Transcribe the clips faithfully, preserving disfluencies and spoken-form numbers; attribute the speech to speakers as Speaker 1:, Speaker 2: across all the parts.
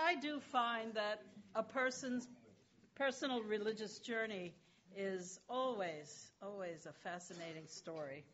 Speaker 1: I do find that a person's personal religious journey is always, always a fascinating story.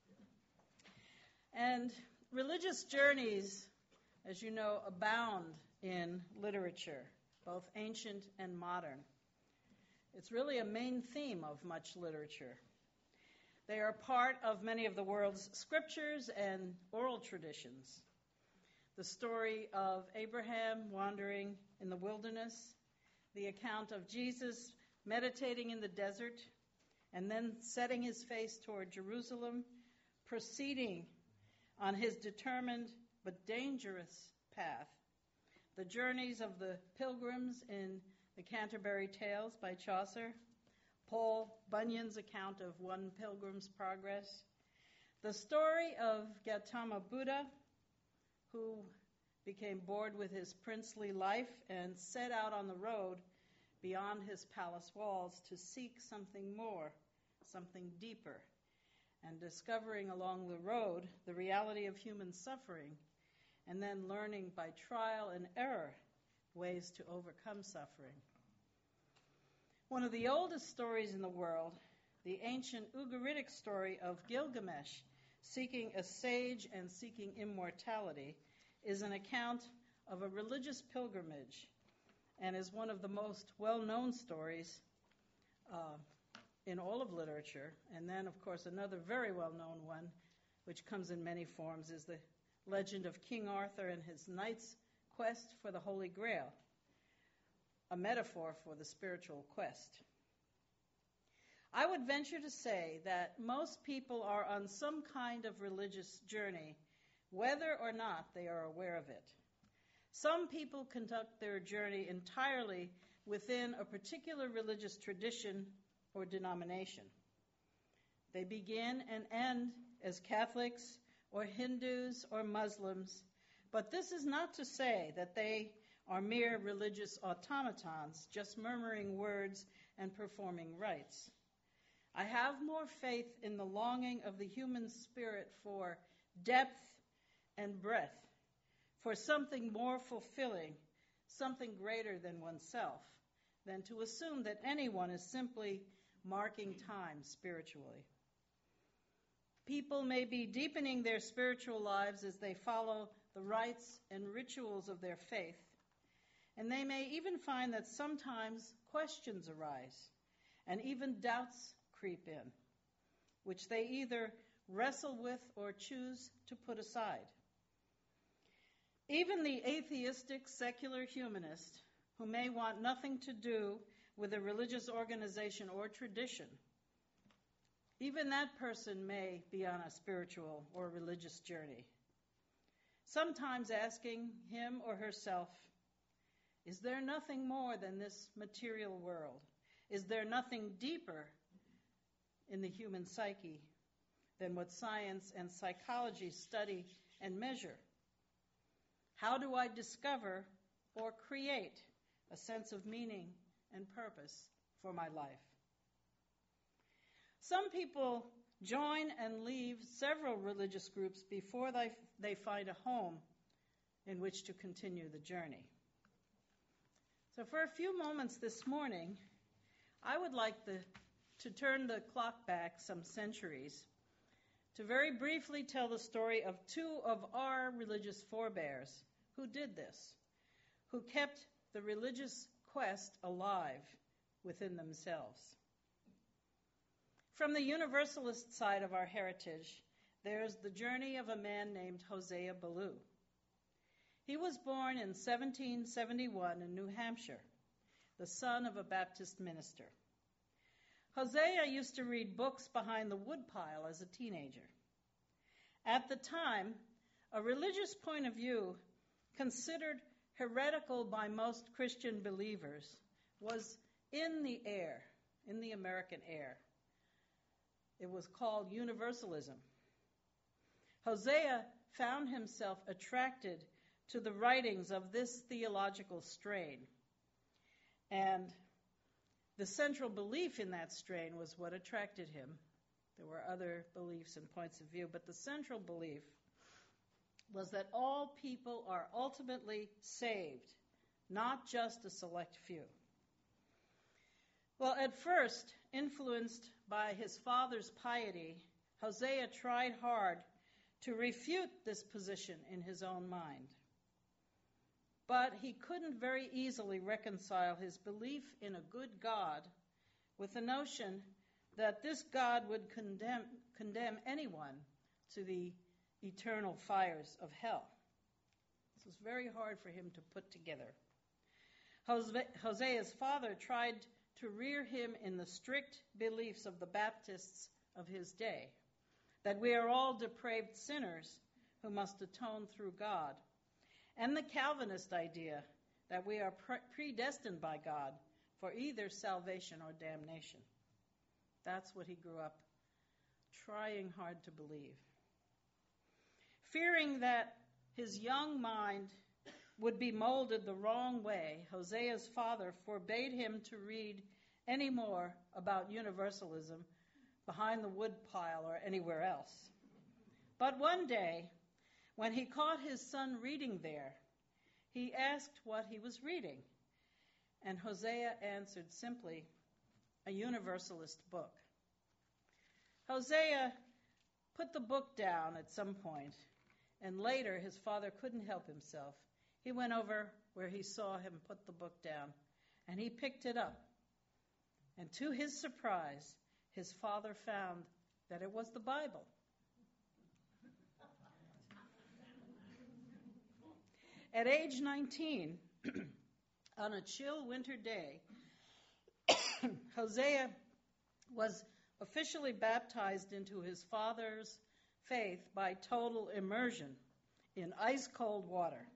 Speaker 1: And religious journeys, as you know, abound in literature, both ancient and modern. It's really a main theme of much literature. They are part of many of the world's scriptures and oral traditions. The story of Abraham wandering in the wilderness, the account of Jesus meditating in the desert, and then setting his face toward Jerusalem, proceeding on his determined but dangerous path. The journeys of the pilgrims in the Canterbury Tales by Chaucer, Paul Bunyan's account of one pilgrim's progress, the story of Gautama Buddha, who became bored with his princely life and set out on the road beyond his palace walls to seek something more, something deeper, and discovering along the road the reality of human suffering, and then learning by trial and error ways to overcome suffering. One of the oldest stories in the world, the ancient Ugaritic story of Gilgamesh seeking a sage and seeking immortality, is an account of a religious pilgrimage and is one of the most well-known stories uh, in all of literature. And then, of course, another very well-known one, which comes in many forms, is the legend of King Arthur and his knight's quest for the Holy Grail, a metaphor for the spiritual quest. I would venture to say that most people are on some kind of religious journey, whether or not they are aware of it. Some people conduct their journey entirely within a particular religious tradition or denomination. They begin and end as Catholics or Hindus or Muslims, but this is not to say that they are mere religious automatons, just murmuring words and performing rites. I have more faith in the longing of the human spirit for depth and breadth, for something more fulfilling, something greater than oneself, than to assume that anyone is simply marking time spiritually. People may be deepening their spiritual lives as they follow the rites and rituals of their faith, and they may even find that sometimes questions arise, and even doubts creep in, which they either wrestle with or choose to put aside. Even the atheistic secular humanist, who may want nothing to do with a religious organization or tradition, even that person may be on a spiritual or religious journey, sometimes asking him or herself, is there nothing more than this material world? Is there nothing deeper in the human psyche than what science and psychology study and measure? How do I discover or create a sense of meaning and purpose for my life? Some people join and leave several religious groups before they, they find a home in which to continue the journey. So for a few moments this morning, I would like the, to turn the clock back some centuries to very briefly tell the story of two of our religious forebears who did this, who kept the religious quest alive within themselves. From the Universalist side of our heritage, there's the journey of a man named Hosea Ballou. He was born in seventeen seventy-one in New Hampshire, the son of a Baptist minister. Hosea used to read books behind the woodpile as a teenager. At the time, a religious point of view considered heretical by most Christian believers was in the air, in the American air. It was called universalism. Hosea found himself attracted to the writings of this theological strain. And the central belief in that strain was what attracted him. There were other beliefs and points of view, but the central belief was that all people are ultimately saved not just a select few. Well, at first, influenced by his father's piety, Hosea tried hard to refute this position in his own mind. But he couldn't very easily reconcile his belief in a good God with the notion that this God would condemn, condemn anyone to the eternal fires of hell. This was very hard for him to put together. Hosea's father tried to rear him in the strict beliefs of the Baptists of his day, that we are all depraved sinners who must atone through God, and the Calvinist idea that we are pre- predestined by God for either salvation or damnation. That's what he grew up trying hard to believe. Fearing that his young mind would be molded the wrong way, Hosea's father forbade him to read any more about universalism behind the woodpile or anywhere else. But one day, when he caught his son reading there, he asked what he was reading, and Hosea answered simply, a universalist book. Hosea put the book down at some point, and later his father couldn't help himself. He went over where he saw him put the book down, and he picked it up. And to his surprise, his father found that it was the Bible. At age nineteen, on a chill winter day, Hosea was officially baptized into his father's faith by total immersion in ice-cold water.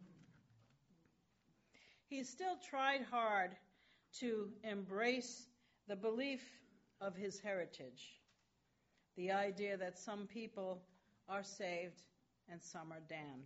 Speaker 1: He still tried hard to embrace the belief of his heritage, the idea that some people are saved and some are damned.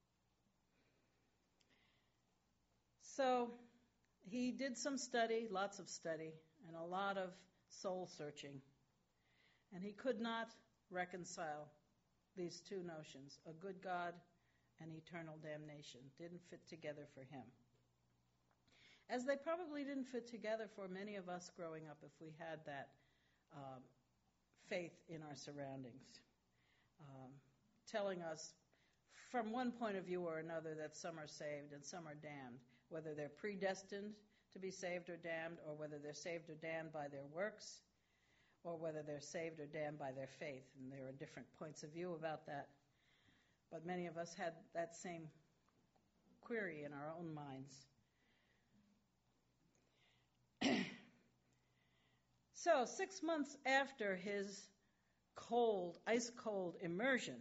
Speaker 1: So he did some study, lots of study, and a lot of soul searching. And he could not reconcile these two notions, a good God and eternal damnation. Didn't fit together for him. As they probably didn't fit together for many of us growing up if we had that um, faith in our surroundings, um, telling us from one point of view or another that some are saved and some are damned, whether they're predestined to be saved or damned, or whether they're saved or damned by their works, or whether they're saved or damned by their faith. And there are different points of view about that. But many of us had that same query in our own minds. So, six months after his cold, ice-cold immersion,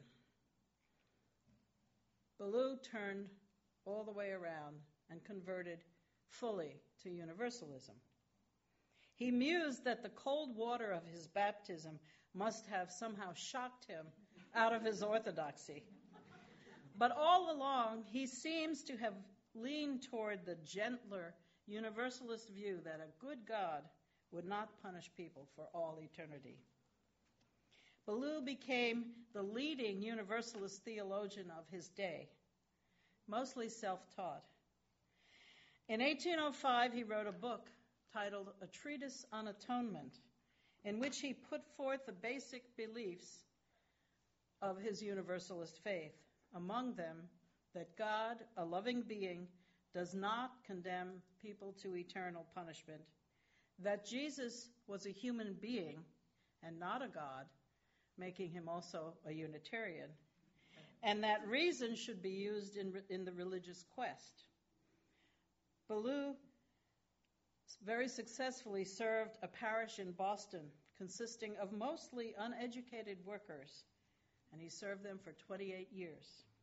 Speaker 1: Ballou turned all the way around and converted fully to universalism. He mused that the cold water of his baptism must have somehow shocked him out of his orthodoxy. But all along, he seems to have leaned toward the gentler universalist view that a good God would not punish people for all eternity. Ballou became the leading universalist theologian of his day, mostly self-taught. In eighteen oh five, he wrote a book titled A Treatise on Atonement, in which he put forth the basic beliefs of his universalist faith, among them that God, a loving being, does not condemn people to eternal punishment, that Jesus was a human being and not a God, making him also a Unitarian, and that reason should be used in, in the religious quest. Ballou very successfully served a parish in Boston consisting of mostly uneducated workers, and he served them for twenty-eight years.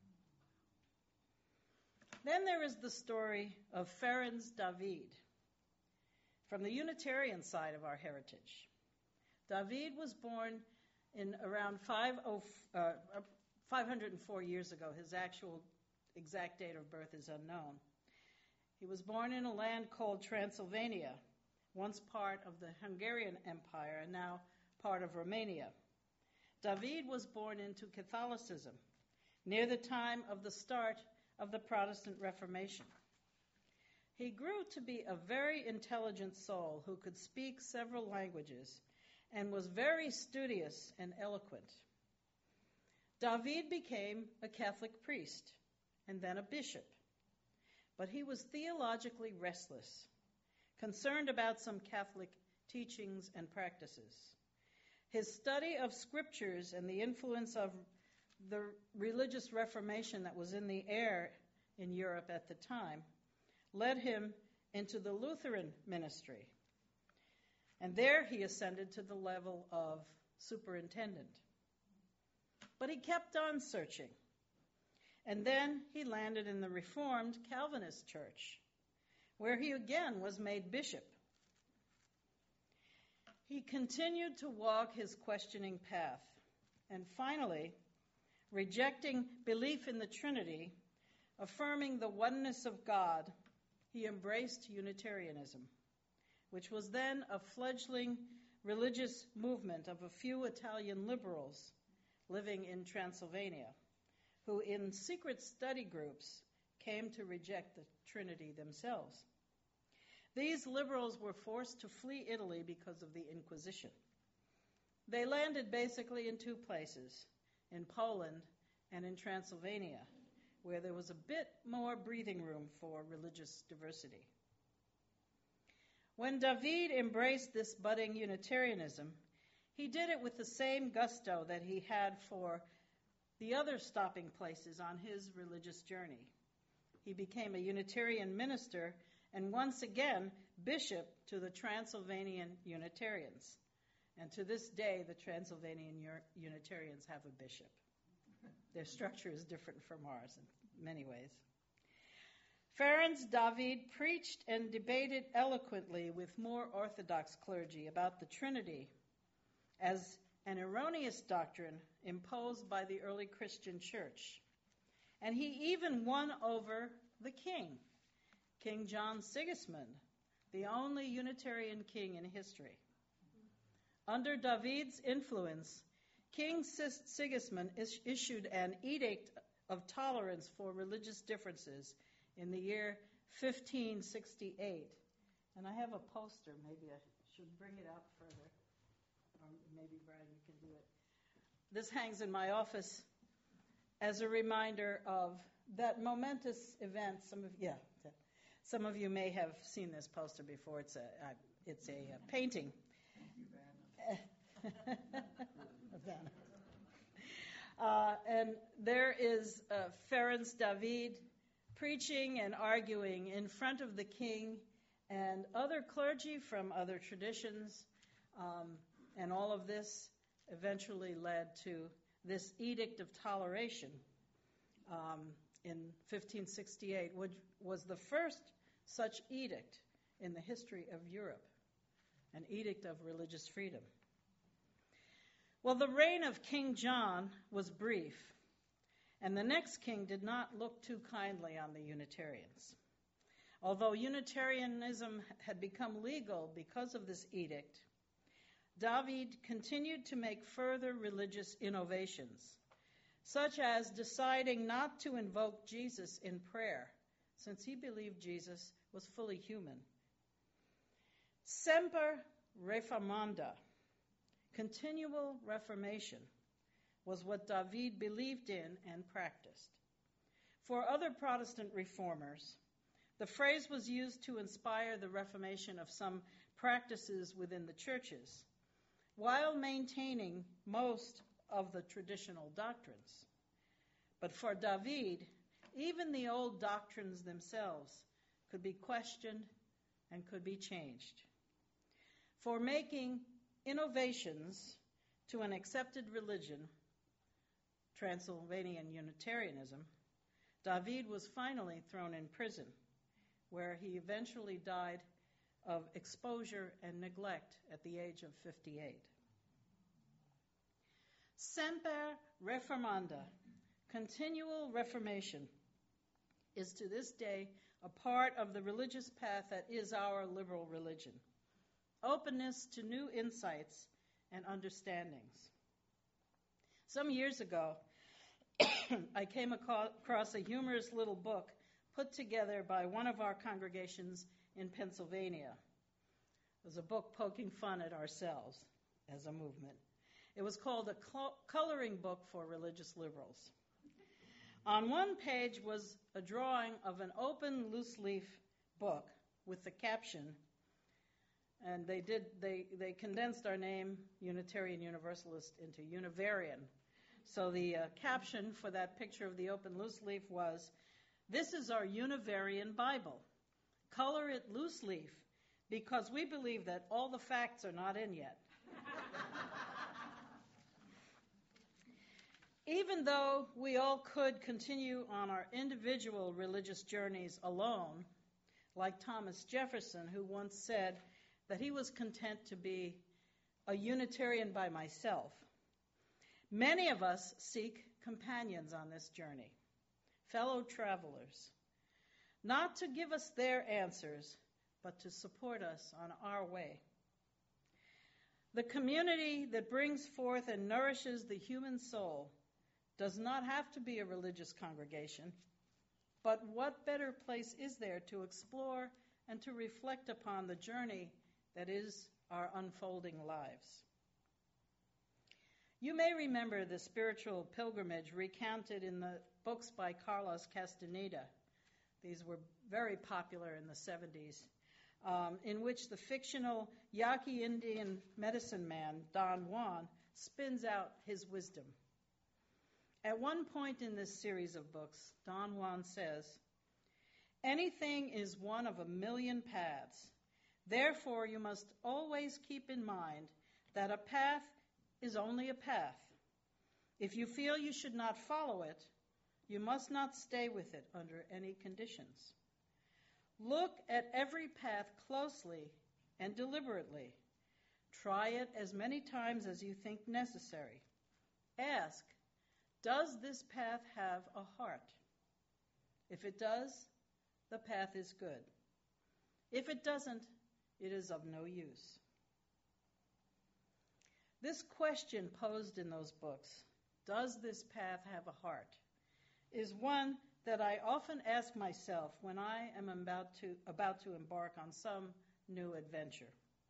Speaker 1: Then there is the story of Ferenc David, from the Unitarian side of our heritage. David was born in around five hundred four years ago. His actual exact date of birth is unknown. He was born in a land called Transylvania, once part of the Hungarian Empire and now part of Romania. David was born into Catholicism near the time of the start of the Protestant Reformation. He grew to be a very intelligent soul who could speak several languages and was very studious and eloquent. David became a Catholic priest and then a bishop, but he was theologically restless, concerned about some Catholic teachings and practices. His study of scriptures and the influence of the religious reformation that was in the air in Europe at the time led him into the Lutheran ministry. And there he ascended to the level of superintendent. But he kept on searching. And then he landed in the Reformed Calvinist Church, where he again was made bishop. He continued to walk his questioning path, and finally, rejecting belief in the Trinity, affirming the oneness of God, he embraced Unitarianism, which was then a fledgling religious movement of a few Italian liberals living in Transylvania, who in secret study groups came to reject the Trinity themselves. These liberals were forced to flee Italy because of the Inquisition. They landed basically in two places, in Poland and in Transylvania, where there was a bit more breathing room for religious diversity. When David embraced this budding Unitarianism, he did it with the same gusto that he had for the other stopping places on his religious journey. He became a Unitarian minister and once again bishop to the Transylvanian Unitarians. And to this day, the Transylvanian Unitarians have a bishop. Their structure is different from ours in many ways. Ferenc David preached and debated eloquently with more Orthodox clergy about the Trinity as an erroneous doctrine imposed by the early Christian church. And he even won over the king, King John Sigismund, the only Unitarian king in history. Under David's influence, King Sigismund is issued an edict of tolerance for religious differences in the year fifteen sixty-eight. And I have a poster. Maybe I should bring it up further. Or maybe, Brian, you can do it. This hangs in my office as a reminder of that momentous event. Some of yeah, some of you may have seen this poster before. It's a uh, it's a uh, painting. uh, and there is uh, Ferenc David preaching and arguing in front of the king and other clergy from other traditions, um, and all of this eventually led to this Edict of Toleration um, in fifteen sixty-eight, which was the first such edict in the history of Europe, an edict of religious freedom. Well, the reign of King John was brief, and the next king did not look too kindly on the Unitarians. Although Unitarianism had become legal because of this edict, David continued to make further religious innovations, such as deciding not to invoke Jesus in prayer, since he believed Jesus was fully human. Semper reformanda, continual reformation, was what David believed in and practiced. For other Protestant reformers, the phrase was used to inspire the reformation of some practices within the churches, while maintaining most of the traditional doctrines. But for David, even the old doctrines themselves could be questioned and could be changed. For making innovations to an accepted religion, Transylvanian Unitarianism, David was finally thrown in prison, where he eventually died of exposure and neglect at the age of fifty-eight. Semper reformanda, continual reformation, is to this day a part of the religious path that is our liberal religion. Openness to new insights and understandings. Some years ago, I came across a humorous little book put together by one of our congregations in Pennsylvania. It was a book poking fun at ourselves as a movement. It was called a cl- coloring book for religious liberals. On one page was a drawing of an open loose-leaf book with the caption, and they did they, they condensed our name, Unitarian Universalist, into Univarian. So the uh, caption for that picture of the open loose-leaf was, "This is our Univarian Bible. Color it loose-leaf, because we believe that all the facts are not in yet." Even though we all could continue on our individual religious journeys alone, like Thomas Jefferson, who once said that he was content to be a Unitarian by myself, many of us seek companions on this journey, fellow travelers, not to give us their answers, but to support us on our way. The community that brings forth and nourishes the human soul does not have to be a religious congregation, but what better place is there to explore and to reflect upon the journey that is our unfolding lives? You may remember the spiritual pilgrimage recounted in the books by Carlos Castaneda. These were very popular in the seventies, um, in which the fictional Yaqui Indian medicine man, Don Juan, spins out his wisdom. At one point in this series of books, Don Juan says, "Anything is one of a million paths. Therefore, you must always keep in mind that a path is only a path. If you feel you should not follow it, you must not stay with it under any conditions. Look at every path closely and deliberately. Try it as many times as you think necessary. Ask, does this path have a heart? If it does, the path is good. If it doesn't, it is of no use." This question posed in those books, does this path have a heart, is one that I often ask myself when I am about to, about to embark on some new adventure.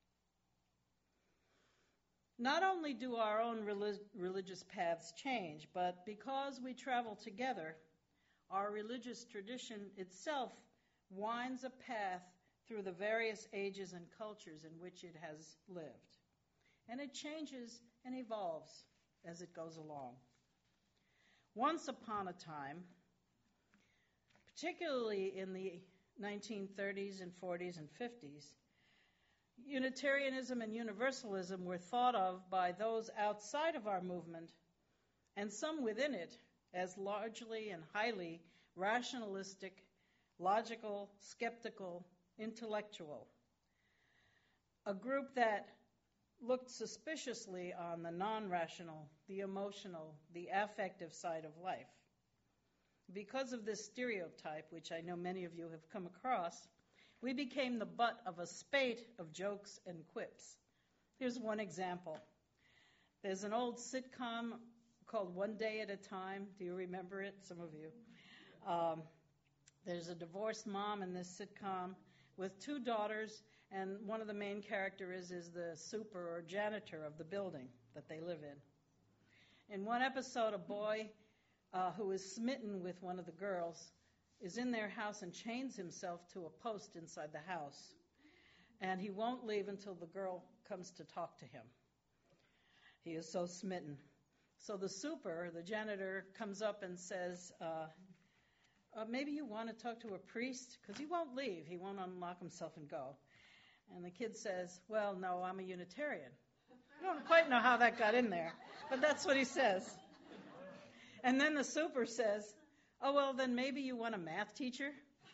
Speaker 1: Not only do our own relig- religious paths change, but because we travel together, our religious tradition itself winds a path through the various ages and cultures in which it has lived. And it changes and evolves as it goes along. Once upon a time, particularly in the nineteen thirties and forties and fifties, Unitarianism and Universalism were thought of by those outside of our movement, and some within it, as largely and highly rationalistic, logical, skeptical, intellectual. A group that looked suspiciously on the non-rational, the emotional, the affective side of life. Because of this stereotype, which I know many of you have come across, we became the butt of a spate of jokes and quips. Here's one example. There's an old sitcom called One Day at a Time. Do you remember it? Some of you. Um, there's a divorced mom in this sitcom with two daughters, and one of the main characters is the super or janitor of the building that they live in. In one episode, a boy uh, who is smitten with one of the girls is in their house and chains himself to a post inside the house. And he won't leave until the girl comes to talk to him. He is so smitten. So the super, the janitor, comes up and says, uh, uh, maybe you want to talk to a priest? Because he won't leave. He won't unlock himself and go. And the kid says, well, no, I'm a Unitarian. I don't quite know how that got in there, but that's what he says. And then the super says, oh, well, then maybe you want a math teacher?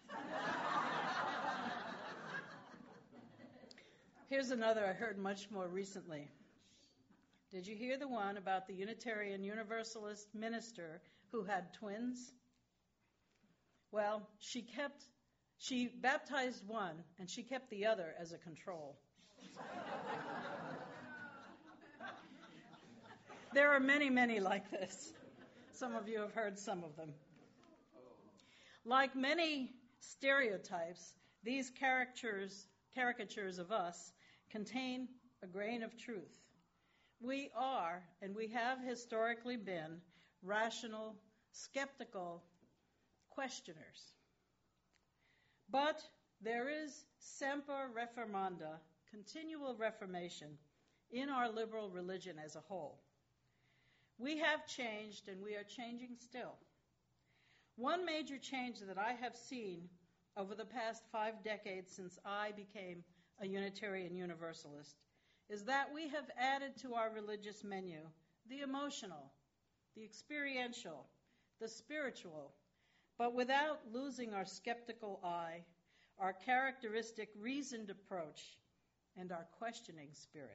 Speaker 1: Here's another I heard much more recently. Did you hear the one about the Unitarian Universalist minister who had twins? Well, she kept, she baptized one, and she kept the other as a control. There are many, many like this. Some of you have heard some of them. Like many stereotypes, these caricatures, caricatures of us, contain a grain of truth. We are, and we have historically been, rational, skeptical questioners. But there is semper reformanda, continual reformation, in our liberal religion as a whole. We have changed, and we are changing still. One major change that I have seen over the past five decades since I became a Unitarian Universalist is that we have added to our religious menu the emotional, the experiential, the spiritual, but without losing our skeptical eye, our characteristic reasoned approach, and our questioning spirit.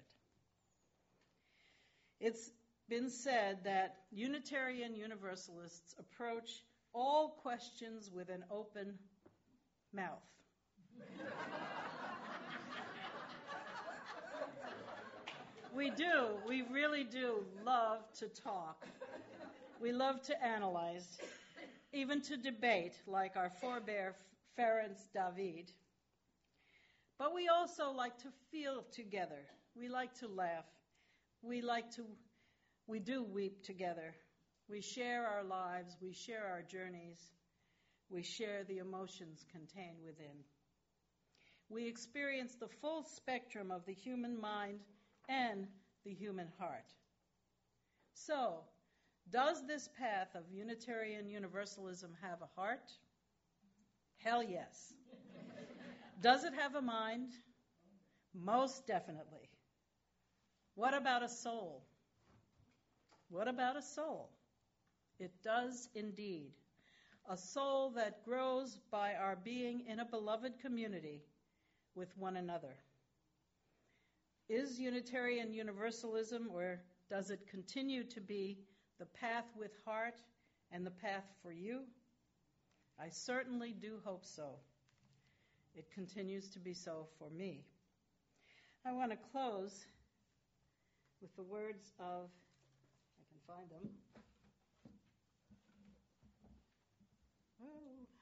Speaker 1: It's been said that Unitarian Universalists approach all questions with an open mouth. We do, we really do love to talk. We love to analyze, even to debate, like our forebear Ferenc David. But we also like to feel together. We like to laugh. We like to, we do weep together. We share our lives. We share our journeys. We share the emotions contained within. We experience the full spectrum of the human mind and the human heart. So, does this path of Unitarian Universalism have a heart? Hell yes. Does it have a mind? Most definitely. What about a soul? What about a soul? It does indeed. A soul that grows by our being in a beloved community with one another. Is Unitarian Universalism, or does it continue to be the path with heart and the path for you? I certainly do hope so. It continues to be so for me. I want to close with the words of, I can find them. Oh.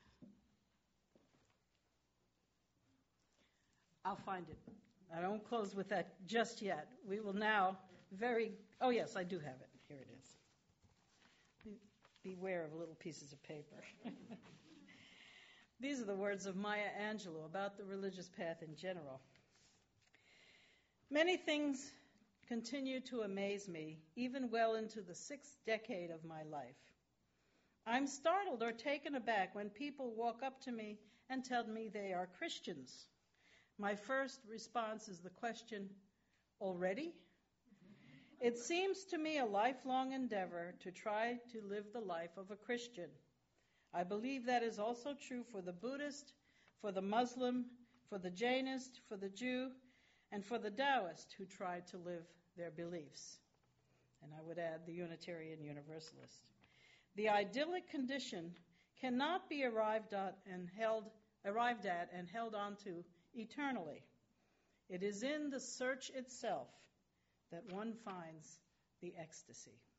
Speaker 1: I'll find it. I don't close with that just yet. We will now very, oh yes, I do have it. Here it is. Be, beware of little pieces of paper. These are the words of Maya Angelou about the religious path in general. Many things continue to amaze me, even well into the sixth decade of my life. I'm startled or taken aback when people walk up to me and tell me they are Christians. My first response is the question, already? It seems to me a lifelong endeavor to try to live the life of a Christian. I believe that is also true for the Buddhist, for the Muslim, for the Jainist, for the Jew, and for the Taoist who try to live their beliefs. And I would add the Unitarian Universalist. The idyllic condition cannot be arrived at and held, arrived at and held on to eternally. It is in the search itself that one finds the ecstasy.